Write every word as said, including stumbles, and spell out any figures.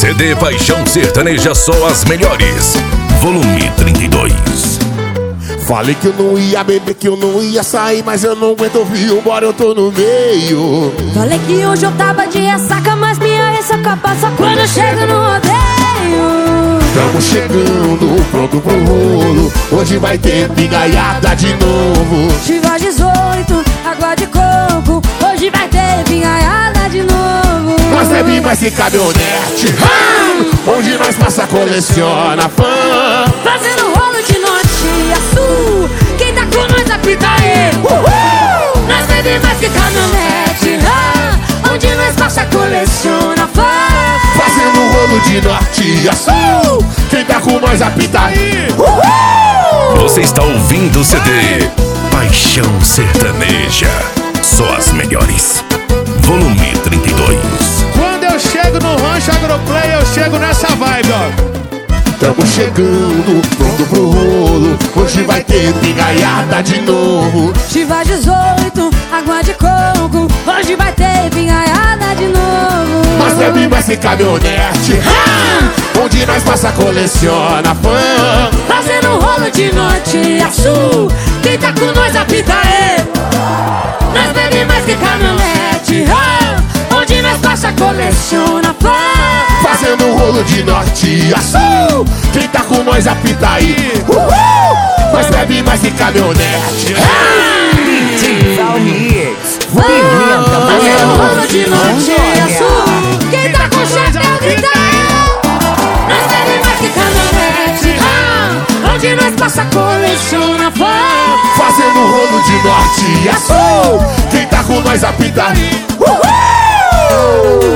C D Paixão Sertaneja, só as melhores. Volume trinta e dois. Falei que eu não ia beber, que eu não ia sair, mas eu não aguento ouvir, embora eu tô no meio. Falei que hoje eu tava de ressaca, mas minha ressaca passa quando eu chego no rodeio. Tamo chegando, pronto pro rolo, hoje vai ter pingaiada de novo. Chivas dezoito, água de coco, hoje vai ter pingaiada de novo. Nós bebe mais que caminhonete, onde nós passa, coleciona fã. Fazendo rolo de norte a sul, quem tá com nós apita aí. Uhul! Nós bebe mais que caminhonete, ah, onde nós passa, coleciona fã. Fazendo rolo de norte a sul, quem tá com nós apita aí. Uhul! Você está ouvindo o C D Paixão Sertaneja, só as melhores. Volume trinta e dois. Quando eu chego no Rancho Agroplay, eu chego nessa vibe, ó. Tamo chegando, pronto pro rolo, hoje vai ter pingaiada de novo. Chivas dezoito, água de coco, hoje vai ter pingaiada de novo. Nós bebe mais que caminhonete, onde nós passa, coleciona fã. Fazendo rolo de norte a sul, quem tá com nós apita aí. Nós bebe mais que caminhonete, onde nós passa, coleciona fã. Fazendo rolo de norte a sul, quem tá com nós apita aí. Uhul! Nós bebe mais que caminhonete. Fazendo rolo de norte a sul, quem tá com chapéu grita eu. Nós bebe mais que caminhonete, onde nós passa, coleciona fã. Fazendo rolo de norte a sul, quem tá com nós apita aí. Uhul!